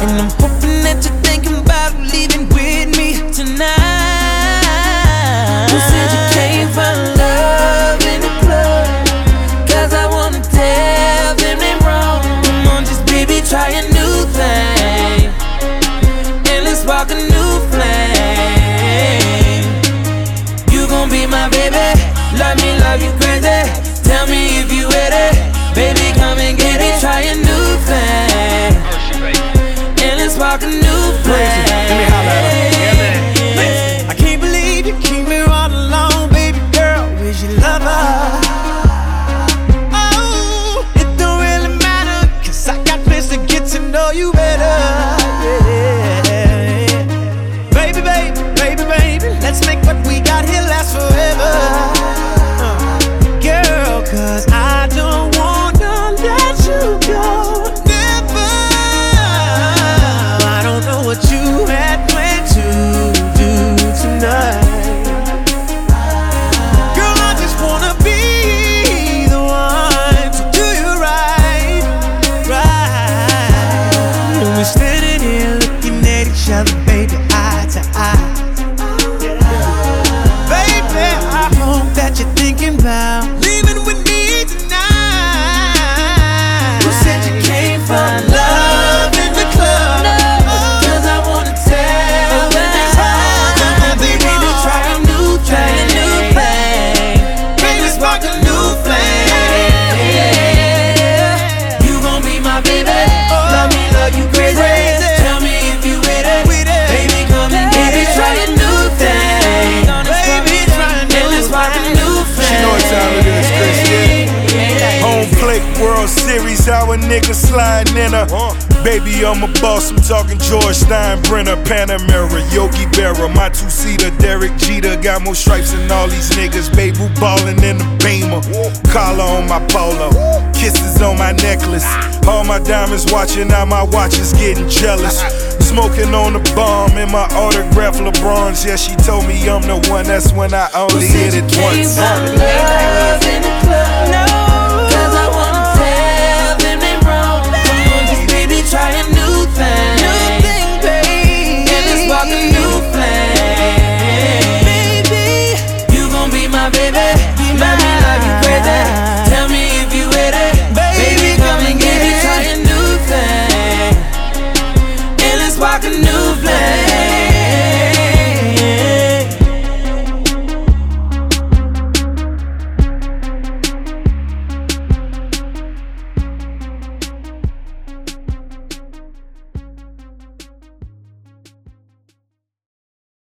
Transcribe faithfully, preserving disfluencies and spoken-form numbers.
And I'm hoping that you're thinking about leaving with me tonight. Who said you came for love in the club? Cause I wanna tell them they wrong. Come on, just baby, try a new thing, and let's spark a new flame. You gon' be my baby, love me, love you crazy. Tell me if you with it, baby, come and get it. Try a new thing, and let's spark a new flame. Let me holler at him. Yeah, man. I can't believe you keep me all alone, baby girl. Where's your lover? Oh, it don't really matter, cause I got plans to get to know you better. Yeah. Baby, baby, baby, baby, let's make what we got here last forever. Uh, girl, cause I don't wanna let you go. Never. I don't know what you had planned to do tonight. Girl, I just wanna be the one to do you right, right. And we're standing here looking at each other, baby, eye to eye. Baby, I hope that you're thinking about leaving with me tonight. Who said you came for love in the club? Cause I wanna tell them they wrong. Come on, baby, to try a new thing, try a new thing, baby, spark a new flame. You gon' be my baby, love me, love you crazy. Tell me if you with it, baby, come and get it. Try a new thing, baby, try a new thing. She know what time it is, Chris, yeah. Home plate, World Series, how a nigga sliding in her. Baby, I'm a boss, I'm talking George Steinbrenner, Panamera, Yogi Berra, my two-seater, Derek Jeter. Got more stripes than all these niggas, baby, who ballin' in the Beamer. Collar on my polo, kisses on my necklace. All my diamonds watching, now my watch is getting jealous. Smoking on the bomb in my autograph LeBrons. Yeah, she told me I'm the one, that's when I only hit it once. Love in the club.